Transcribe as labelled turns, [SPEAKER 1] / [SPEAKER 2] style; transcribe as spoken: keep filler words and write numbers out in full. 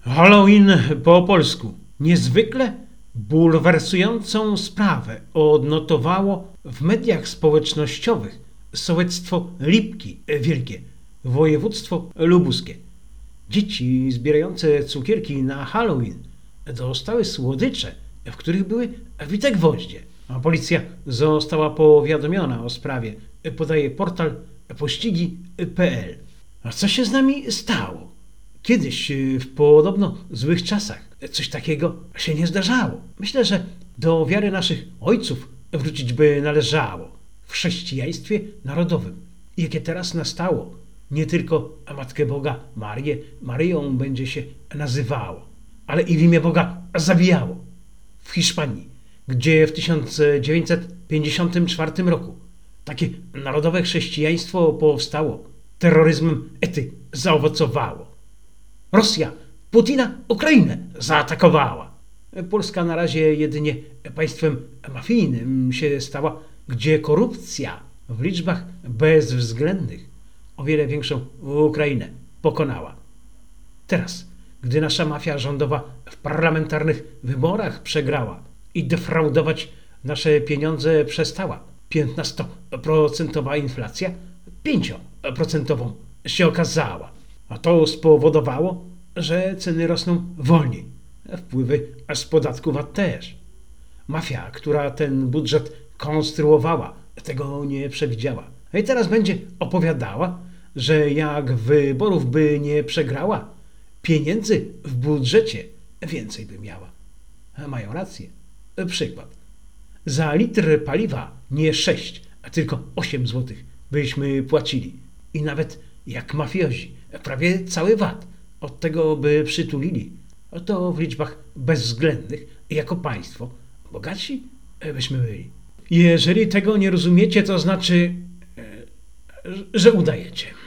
[SPEAKER 1] Halloween po polsku. Niezwykle bulwersującą sprawę odnotowało w mediach społecznościowych sołectwo Lipki Wielkie, województwo lubuskie. Dzieci zbierające cukierki na Halloween dostały słodycze, w których były wite gwoździe. A policja została powiadomiona o sprawie, podaje portal pościgi kropka p l. A co się z nami stało? Kiedyś, w podobno złych czasach, coś takiego się nie zdarzało. Myślę, że do wiary naszych ojców wrócić by należało w chrześcijaństwie narodowym. I jakie teraz nastało, nie tylko Matkę Boga Marię, Maryją będzie się nazywało, ale i w imię Boga zabijało. W Hiszpanii, gdzie w tysiąc dziewięćset pięćdziesiątym czwartym roku takie narodowe chrześcijaństwo powstało, terroryzmem ety zaowocowało. Rosja Putina Ukrainę zaatakowała. Polska na razie jedynie państwem mafijnym się stała, gdzie korupcja w liczbach bezwzględnych o wiele większą Ukrainę pokonała. Teraz, gdy nasza mafia rządowa w parlamentarnych wyborach przegrała i defraudować nasze pieniądze przestała, piętnastoprocentowa inflacja pięć procent się okazała. A to spowodowało, że ceny rosną wolniej. Wpływy z podatku V A T też. Mafia, która ten budżet konstruowała, tego nie przewidziała. I teraz będzie opowiadała, że jak wyborów by nie przegrała, pieniędzy w budżecie więcej by miała. Mają rację. Przykład. Za litr paliwa nie sześć, a tylko osiem złotych byśmy płacili. I nawet jak mafiozi, prawie cały V A T od tego by przytulili. To w liczbach bezwzględnych jako państwo bogatsi byśmy byli. Jeżeli tego nie rozumiecie, to znaczy, że udajecie.